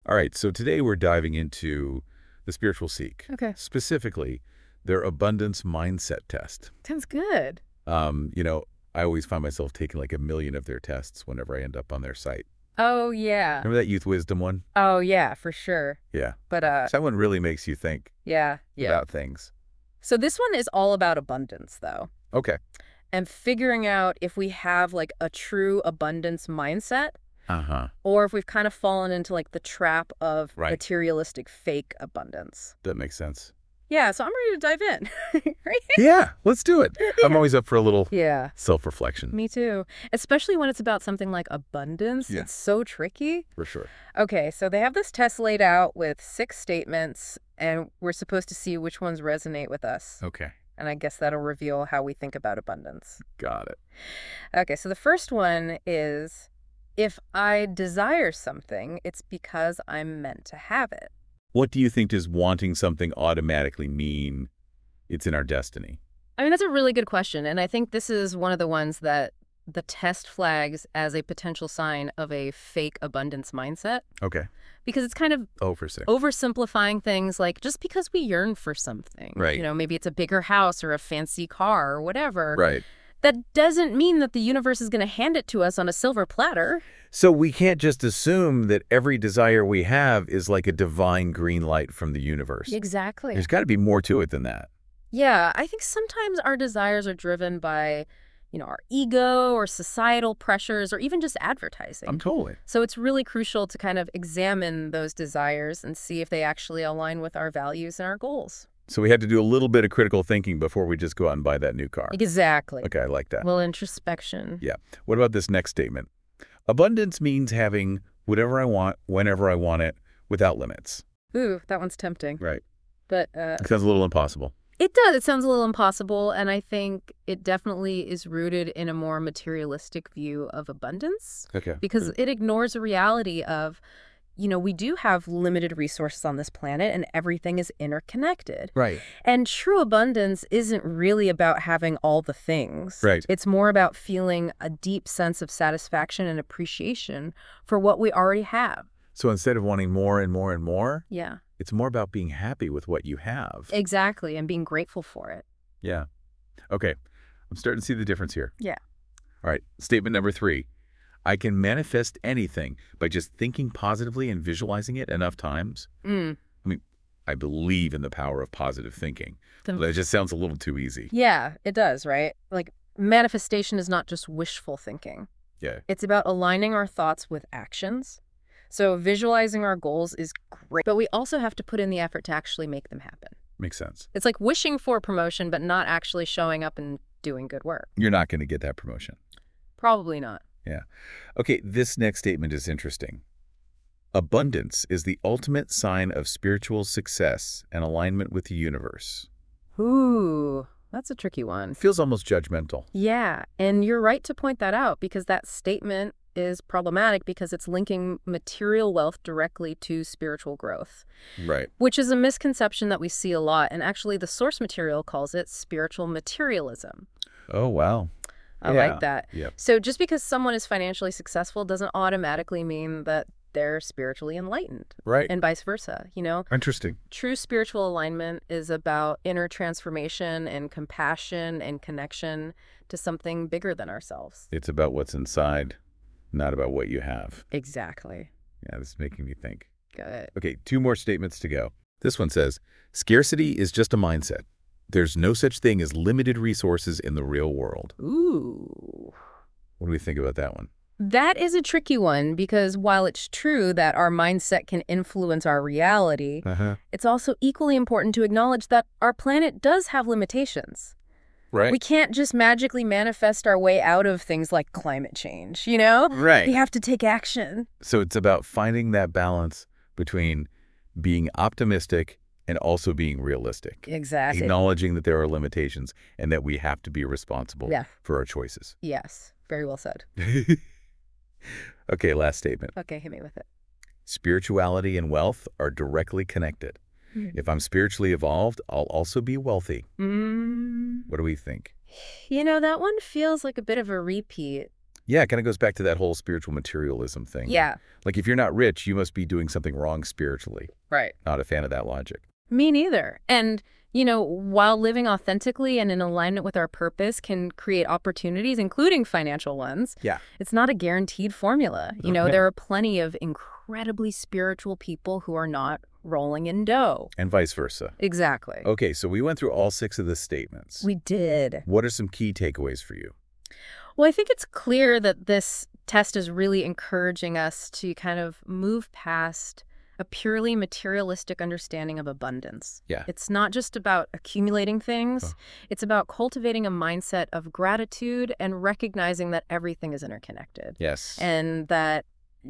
All right, so today we're diving into the spiritual seek. Okay. Specifically, their abundance mindset test. Sounds good. You know, I always find myself taking like a million of their tests whenever I end up on their site. Oh, yeah. Remember that Youth Wisdom one? Oh, yeah, for sure. Yeah. But, That one really makes you think yeah. about things. So this one is all about abundance, though, Okay. and figuring out if we have, like, a true abundance mindset Uh-huh. or if we've kind of fallen into, like, the trap of Right. materialistic fake abundance. That makes sense. Yeah, so I'm ready to dive in. Right? Yeah, let's do it. I'm always up for a little Yeah. self-reflection. Me too. Especially when it's about something like abundance. Yeah. It's so tricky. For sure. Okay, so they have this test laid out with 6 statements, and we're supposed to see which ones resonate with us. Okay. And I guess that'll reveal how we think about abundance. Got it. Okay, so the first one is, if I desire something, it's because I'm meant to have it. What do you think does wanting something automatically mean it's in our destiny? I mean, that's a really good question, and I think this is one of the ones that the test flags as a potential sign of a fake abundance mindset, Okay. because it's kind of Oh, for six. oversimplifying things like just because we yearn for something. Right. You know, maybe it's a bigger house or a fancy car or whatever. Right. That doesn't mean that the universe is going to hand it to us on a silver platter. So we can't just assume that every desire we have is like a divine green light from the universe. Exactly. There's got to be more to it than that. Yeah, I think sometimes our desires are driven by, our ego or societal pressures or even just advertising. Totally. So it's really crucial to kind of examine those desires and see if they actually align with our values and our goals. So we had to do a little bit of critical thinking before we just go out and buy that new car. Exactly. Okay, I like that. Well, introspection. Yeah. What about this next statement? Abundance means having whatever I want, whenever I want it, without limits. Ooh, that one's tempting. Right. But It sounds a little impossible. it does. It sounds a little impossible, and I think it definitely is rooted in a more materialistic view of abundance Okay. because it ignores the reality of, we do have limited resources on this planet and everything is interconnected. Right. And true abundance isn't really about having all the things. Right. It's more about feeling a deep sense of satisfaction and appreciation for what we already have. So instead of wanting more and more and more, Yeah, it's more about being happy with what you have. exactly. And being grateful for it. Yeah. Okay. I'm starting to see the difference here. Yeah. All right. Statement number 3. I can manifest anything by just thinking positively and visualizing it enough times. I believe in the power of positive thinking, but it just sounds a little too easy. Yeah, it does, right? Like, manifestation is not just wishful thinking. Yeah. It's about aligning our thoughts with actions. So visualizing our goals is great, but we also have to put in the effort to actually make them happen. Makes sense. It's like wishing for a promotion, but not actually showing up and doing good work. You're not going to get that promotion. Probably not. Yeah. Okay, this next statement is interesting. Abundance is the ultimate sign of spiritual success and alignment with the universe. Ooh, that's a tricky one. Feels almost judgmental. Yeah, and you're right to point that out because that statement is problematic because it's linking material wealth directly to spiritual growth, Right. which is a misconception that we see a lot. And actually, the source material calls it spiritual materialism. Oh, wow. I Yeah. like that. Yep. So just because someone is financially successful doesn't automatically mean that they're spiritually enlightened, Right. and vice versa. Interesting. True spiritual alignment is about inner transformation and compassion and connection to something bigger than ourselves. It's about what's inside, not about what you have. Exactly. Yeah, this is making me think. Good. Okay, 2 more statements to go. This one says, scarcity is just a mindset. There's no such thing as limited resources in the real world. Ooh. What do we think about that one? That is a tricky one because while it's true that our mindset can influence our reality, it's also equally important to acknowledge that our planet does have limitations. Right. We can't just magically manifest our way out of things like climate change, Right. We have to take action. So it's about finding that balance between being optimistic and also being realistic. Exactly. Acknowledging that there are limitations and that we have to be responsible Yeah. for our choices. Yes. Very well said. Okay, last statement. Okay, hit me with it. Spirituality and wealth are directly connected. If I'm spiritually evolved, I'll also be wealthy. What do we think? That one feels like a bit of a repeat. Yeah, it kind of goes back to that whole spiritual materialism thing. Yeah. Like if you're not rich, you must be doing something wrong spiritually. Right. Not a fan of that logic. Me neither. And, while living authentically and in alignment with our purpose can create opportunities, including financial ones, it's not a guaranteed formula. There are plenty of incredibly spiritual people who are not rolling in dough. And vice versa. Exactly. Okay, so we went through all 6 of the statements. We did. What are some key takeaways for you? Well, I think it's clear that this test is really encouraging us to kind of move past a purely materialistic understanding of abundance. Yeah. It's not just about accumulating things. Oh. It's about cultivating a mindset of gratitude and recognizing that everything is interconnected. Yes. And that,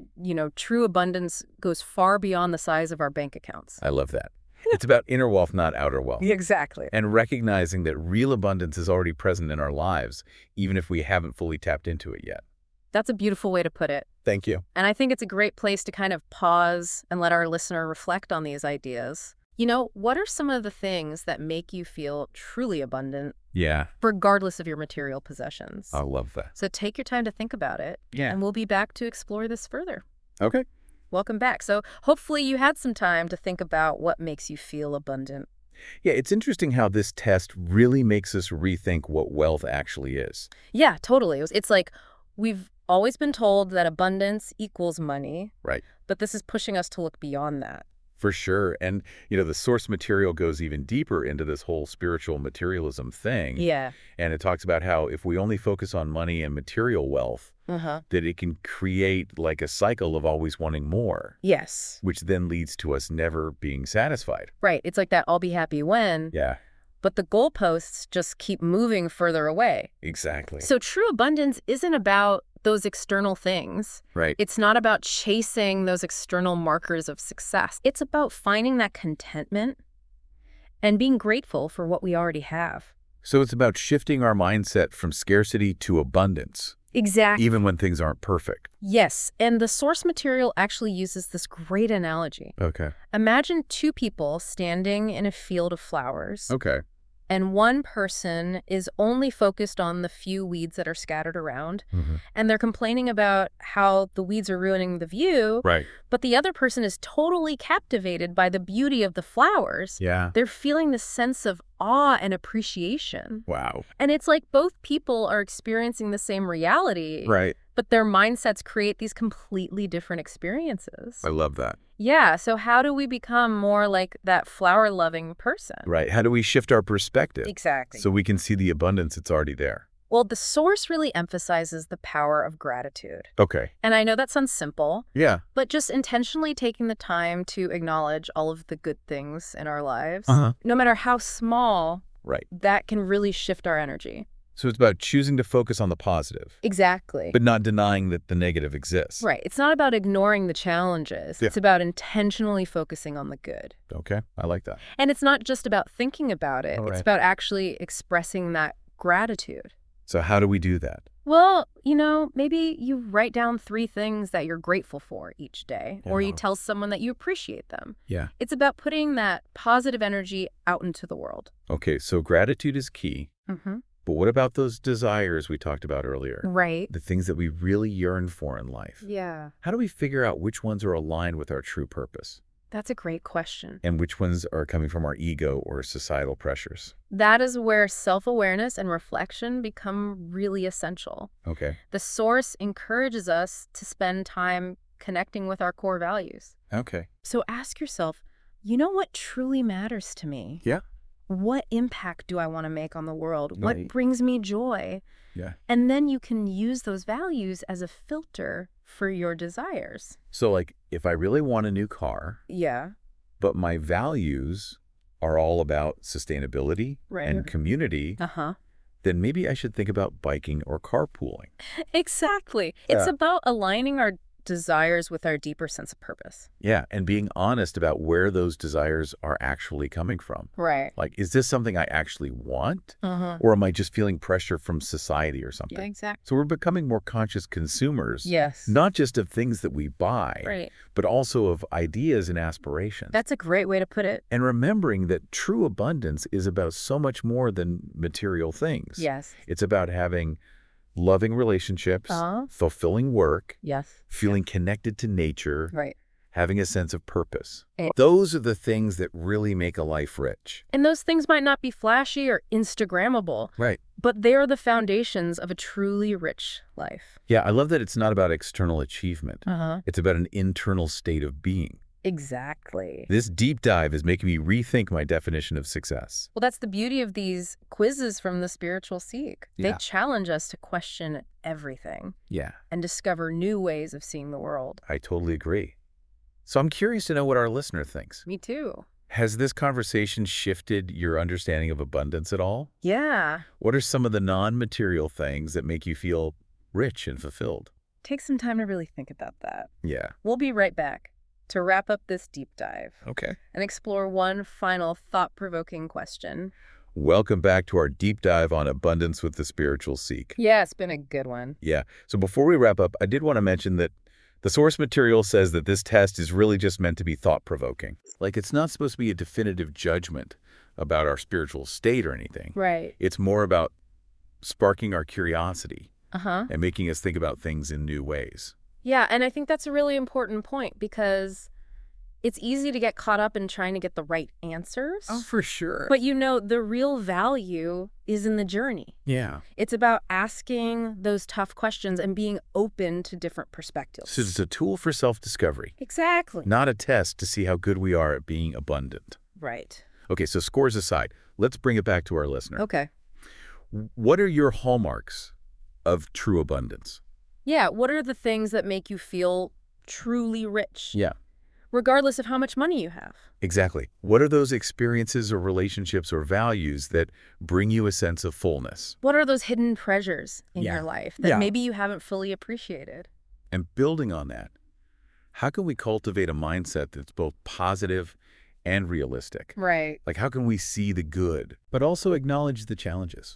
true abundance goes far beyond the size of our bank accounts. I love that. It's about inner wealth, not outer wealth. Exactly. And recognizing that real abundance is already present in our lives, even if we haven't fully tapped into it yet. That's a beautiful way to put it. Thank you. And I think it's a great place to kind of pause and let our listener reflect on these ideas. What are some of the things that make you feel truly abundant, regardless of your material possessions? I love that. So take your time to think about it, and we'll be back to explore this further. Okay. Welcome back. So hopefully you had some time to think about what makes you feel abundant. Yeah, it's interesting how this test really makes us rethink what wealth actually is. Yeah, totally. It's like we've always been told that abundance equals money. Right. But this is pushing us to look beyond that. For sure. And, the source material goes even deeper into this whole spiritual materialism thing. Yeah. And it talks about how if we only focus on money and material wealth, that it can create like a cycle of always wanting more. Yes. Which then leads to us never being satisfied. Right. It's like that I'll be happy when. Yeah. But the goalposts just keep moving further away. Exactly. So true abundance isn't about those external things. Right. It's not about chasing those external markers of success. It's about finding that contentment and being grateful for what we already have. So it's about shifting our mindset from scarcity to abundance. Exactly. Even when things aren't perfect. Yes. And the source material actually uses this great analogy. Okay. Imagine 2 people standing in a field of flowers. Okay. And one person is only focused on the few weeds that are scattered around. And they're complaining about how the weeds are ruining the view. Right. But the other person is totally captivated by the beauty of the flowers. Yeah. They're feeling this sense of awe and appreciation. Wow. And it's like both people are experiencing the same reality. Right. But their mindsets create these completely different experiences. I love that. Yeah, so how do we become more like that flower-loving person? Right. How do we shift our perspective? Exactly. So we can see the abundance that's already there. Well, the source really emphasizes the power of gratitude. Okay. And I know that sounds simple. Yeah. But just intentionally taking the time to acknowledge all of the good things in our lives, no matter how small, that can really shift our energy. So it's about choosing to focus on the positive. Exactly. But not denying that the negative exists. Right. It's not about ignoring the challenges. Yeah. It's about intentionally focusing on the good. Okay. I like that. And it's not just about thinking about it. All right. It's about actually expressing that gratitude. So how do we do that? Well, maybe you write down 3 things that you're grateful for each day, or you tell someone that you appreciate them. Yeah. It's about putting that positive energy out into the world. Okay. So gratitude is key. But what about those desires we talked about earlier? Right. The things that we really yearn for in life. Yeah. How do we figure out which ones are aligned with our true purpose? That's a great question. And which ones are coming from our ego or societal pressures? That is where self-awareness and reflection become really essential. Okay. The source encourages us to spend time connecting with our core values. Okay. So ask yourself, what truly matters to me? Yeah. What impact do I want to make on the world? Right. What brings me joy? Yeah. And then you can use those values as a filter for your desires. So like if I really want a new car, Yeah. but my values are all about sustainability Right. and community, then maybe I should think about biking or carpooling. Exactly. It's Yeah. about aligning our desires with our deeper sense of purpose. Yeah, and being honest about where those desires are actually coming from. Right. Like, is this something I actually want? Or am I just feeling pressure from society or something? Yeah, exactly. So we're becoming more conscious consumers. Yes. Not just of things that we buy, Right. but also of ideas and aspirations. That's a great way to put it. And remembering that true abundance is about so much more than material things. Yes. It's about having loving relationships, fulfilling work, yes, feeling connected to nature, right, having a sense of purpose. Those are the things that really make a life rich. And those things might not be flashy or Instagrammable. Right. But they are the foundations of a truly rich life. Yeah, I love that it's not about external achievement. It's about an internal state of being. Exactly. This deep dive is making me rethink my definition of success. Well, that's the beauty of these quizzes from the Spiritual Seek. They challenge us to question everything. Yeah. And discover new ways of seeing the world. I totally agree. So I'm curious to know what our listener thinks. Me too. Has this conversation shifted your understanding of abundance at all? Yeah. What are some of the non-material things that make you feel rich and fulfilled? Take some time to really think about that. Yeah. We'll be right back to wrap up this deep dive. Okay. And explore one final thought-provoking question. Welcome back to our deep dive on abundance with the Spiritual Seek. Yeah, it's been a good one. Yeah. So before we wrap up, I did want to mention that the source material says that this test is really just meant to be thought-provoking. Like, it's not supposed to be a definitive judgment about our spiritual state or anything. Right. It's more about sparking our curiosity and making us think about things in new ways. Yeah, and I think that's a really important point because it's easy to get caught up in trying to get the right answers. Oh, for sure. But the real value is in the journey. Yeah. It's about asking those tough questions and being open to different perspectives. So it's a tool for self-discovery. Exactly. Not a test to see how good we are at being abundant. Right. Okay, so scores aside, let's bring it back to our listener. Okay. What are your hallmarks of true abundance? Yeah, what are the things that make you feel truly rich? Yeah. Regardless of how much money you have. Exactly. What are those experiences or relationships or values that bring you a sense of fullness? What are those hidden treasures in your life that maybe you haven't fully appreciated? And building on that, how can we cultivate a mindset that's both positive and realistic? Right. Like, how can we see the good, but also acknowledge the challenges?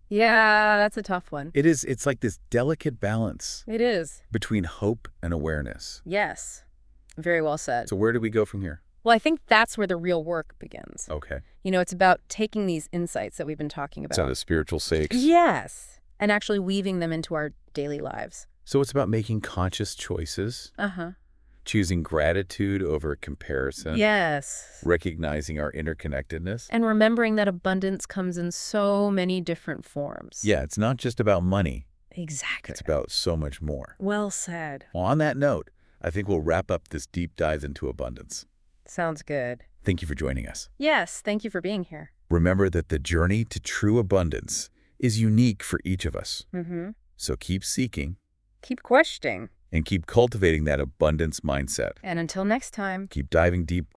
Yeah, that's a tough one. It's like this delicate balance. It is. Between hope and awareness. Yes. Very well said. So where do we go from here? Well, I think that's where the real work begins. Okay. It's about taking these insights that we've been talking about. So the spiritual sakes. Yes. And actually weaving them into our daily lives. So it's about making conscious choices. Choosing gratitude over comparison. Yes. Recognizing our interconnectedness. And remembering that abundance comes in so many different forms. Yeah, it's not just about money. Exactly. It's about so much more. Well said. Well, on that note, I think we'll wrap up this deep dive into abundance. Sounds good. Thank you for joining us. Yes, thank you for being here. Remember that the journey to true abundance is unique for each of us. So keep seeking. Keep questioning. And keep cultivating that abundance mindset. And until next time, keep diving deep